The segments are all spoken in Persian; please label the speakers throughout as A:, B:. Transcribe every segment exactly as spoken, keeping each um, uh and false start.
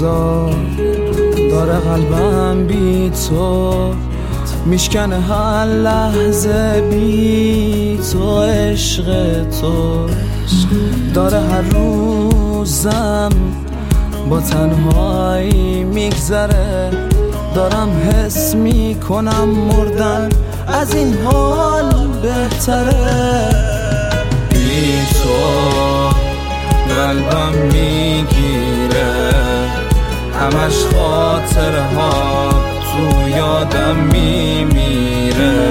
A: روزا داره قلبم بی تو میشکنه هر لحظه بی تو، عشق تو داره هر روزم با تنهایی میگذره، دارم حس میکنم مردن از این حال بهتره. بی تو قلبم میگیره، همش خاطره ها تو یادم میمیره.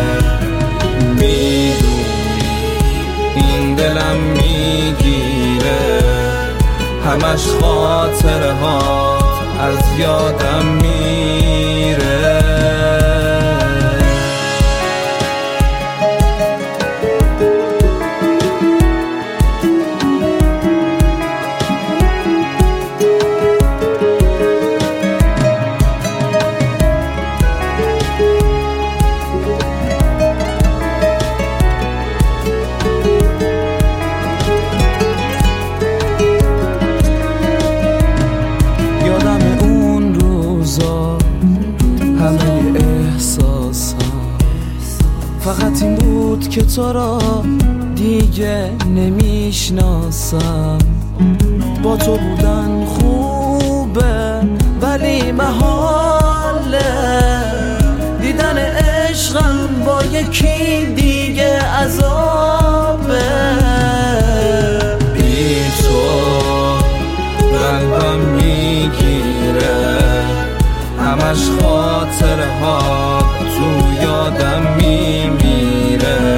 A: میدونی این دلم میگیره، همش خاطره ها از یادم میره. همه احساسم فقط این بود که تو را دیگه نمیشناسم. با تو بودن خوبه ولی محاله، دیدن عشقم با یکی دیگه عذابه. بی تو قلبم میگیره، همش خاطره ها تو یادم میمیره.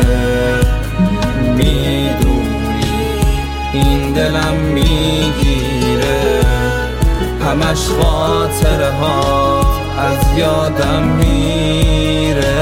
A: میدونی این دلم میگیره، همش خاطره ها از یادم میره.